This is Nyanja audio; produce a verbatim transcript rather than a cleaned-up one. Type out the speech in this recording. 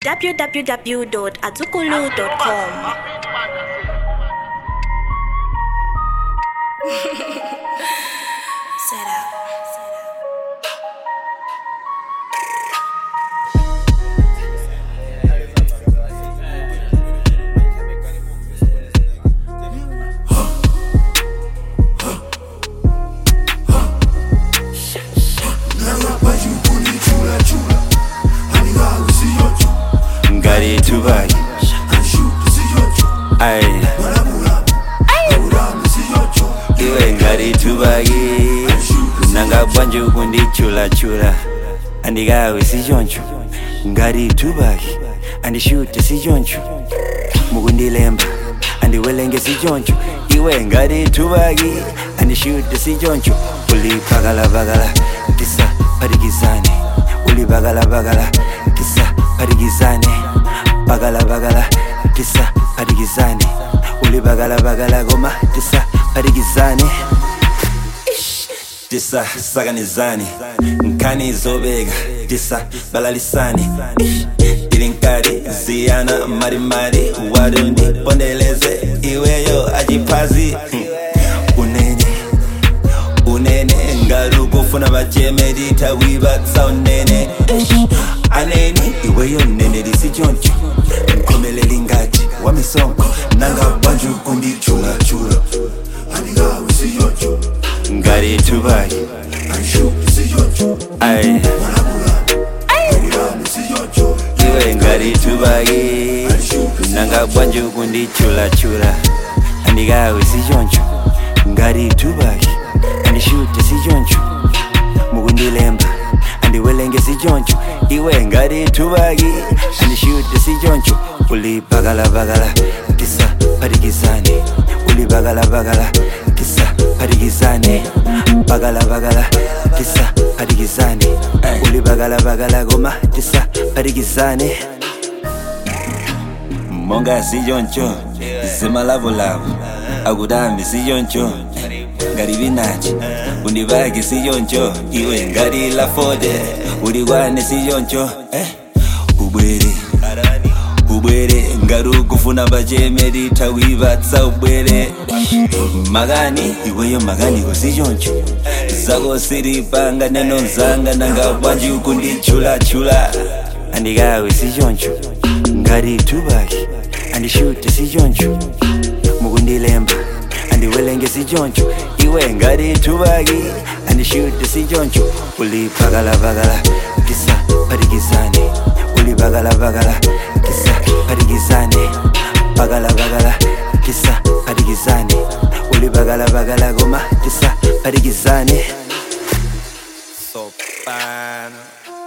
w w w dot azukulu dot com. Set up. Ngari tubagi ay iwe ngari tubagi nanga banju kundi chula chula andigawe si jonchu ngari tubagi andi shoot si jonchu mugundi lemba andi welenge si jonchu iwe ngari tubagi andi shoot si jonchu uli bagala bagala kisa parigizani uli bagala bagala kisa parigizani bagala bagala kisa parigizani uli bagala bagala goma kisa parigizani kisa saganizani nkani zobega kisa balalisani ilinkari ziana mari mari warundi pondeleze iweyo ajipazi unene unene ngaruko funa bachemedi tawiba saunene aneni iweyo nene lisijoncho mkomele lingati wamisonko nanga banju kundi chula chula anigawe sijoncho ngari tubagi anshu sijoncho ay iwe ngari tubagi nanga banju kundi chula chula anigawe sijoncho ngari tubagi andishute sijoncho mugundi lemba andi welenge si joncho iwe ngari tubagi andi shoot si joncho uli bagala bagala kisa parigizani uli bagala bagala kisa parigizani bagala bagala kisa parigizani uli bagala bagala goma kisa parigizani monga si joncho zima lavo lavo agudami si joncho ngari binachi undibagi si joncho iwe ngari la fode uligwane si joncho eh ubwere ubwere ngaru kufuna bajemedi tawiba tsa ubwere magani iweyo magani ko si joncho zago siri panga neno zanga nanga banji ukundi chula chula andigawe si joncho ngari tubagi andi shoot si joncho mugundi lemba andi welenge si joncho iwe ngari tubagi andi shoot si joncho uli bagala bagala kisa parigizani uli bagala bagala kisa parigizani bagala bagala kisa parigizani uli bagala bagala goma kisa parigizani sopana